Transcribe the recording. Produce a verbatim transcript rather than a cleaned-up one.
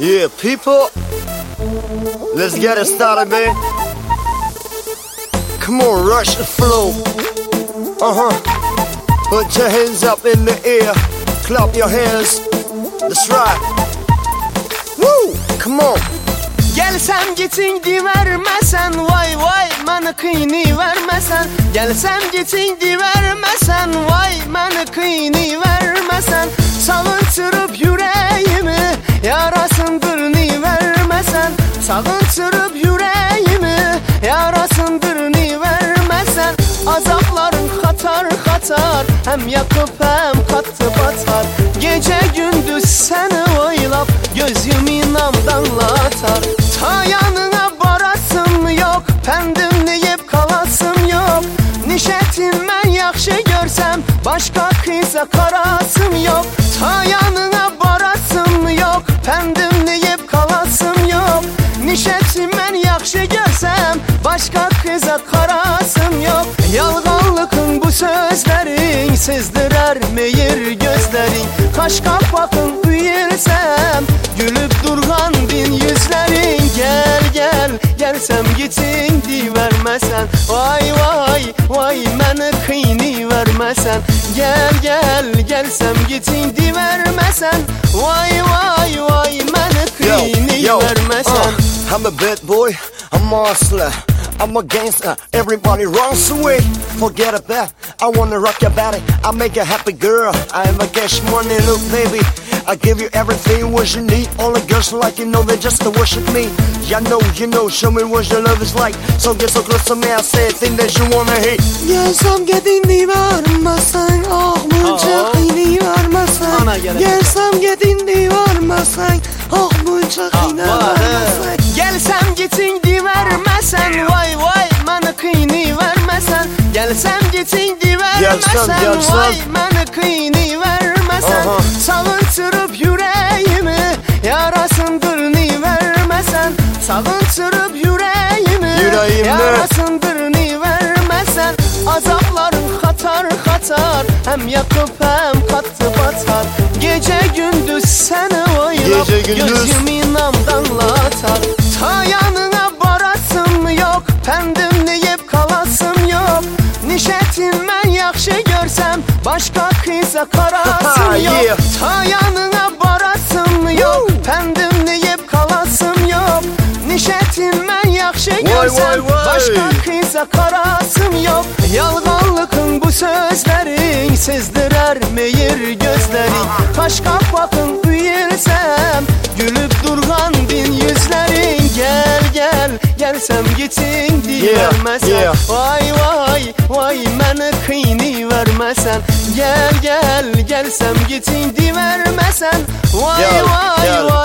Yeah, people, let's get it started, man. Come on, rush the flow. Uh-huh. Put your hands up in the air. Clap your hands. That's right. Woo! Come on. Gelsem gitindi vermesen, vay vay bana kıyını vermesen. Gelsem gitindi vermesen, vay bana kıyını vermesen. Savunturup yüreğimi, yarasın birini vermesen. Savunturup yüreğimi, yarasın birini vermesen. Azapların katar katar, hem yakıp hem katı batar. Gece gündüz seni oylap, gözümü nam damlatar. Ta yanına barasım yok, pendimni yep kalasım yok. Nişetin ben yakşı görsem, başka kıza karasım yok. Ta yanına barasım yok, pendimni yep kalasım yok. Nişetin ben yakşı görsem, başka kıza karasım yok. Yalganlıkın bu sözlerin, sezdirer meyir gözlerin. Kaş kapakın üyersem, gülüp durgan bin yüzlerin. Gel gel, gelsem gitin vermesen. Vay vay, vay beni kıyını vermesen. Gel gel, gelsem gitin vermesen. Vay vay, vay beni kıyını vermesen. uh, I'm a bad boy, I'm a hustler, I'm a gangster, everybody runs away. Forget about, I wanna rock your body, I make you happy girl. I am a cash money, look baby, I give you everything what you need. All the girls like you know they just to worship me. Ya know, you know, show me what your love is like. So get so close to me, I say a thing that you wanna hate. Gelsem gidini vermesen, ah bunca kıyını vermesen. Gelsem gidini vermesen, ah bunca kıyını vermesen. Gelsem gitini vermesen, vay vay bana kıyını vermesen. Gelsem gitini vermesen, vay bana kıyını vermesen. Savunturup yüreğimi, yarasın birini vermesen. Savunturup yüreğimi, Yüreğimde. yarasın birini vermesen. Azapların katar katar, hem yakıp hem katı batar. Gece gündüz seni oylap, gözümü nam damlatar. Ta yanına barasım yok, pendimni yep kalasım yok. Nişetin ben yakşı görsem, başka kıza karasım yok. Yeah. Ta yanına barasım yok, pendimni yep kalasım yok. Nişetin ben yakşı görsem, başka kıza karasım yok. Yalganlıkın bu sözlerin, sezdirer meyir gözlerin. Kaş kapakın üyersem, gülüp durgan bin yüzlerin. Gel gel, gelsem gitin vermesen. Yeah, yeah. Vay vay, vay beni kıyını vermesen. Gel gel, gelsem gitin vermesen. Vay Gel, vay gel. vay.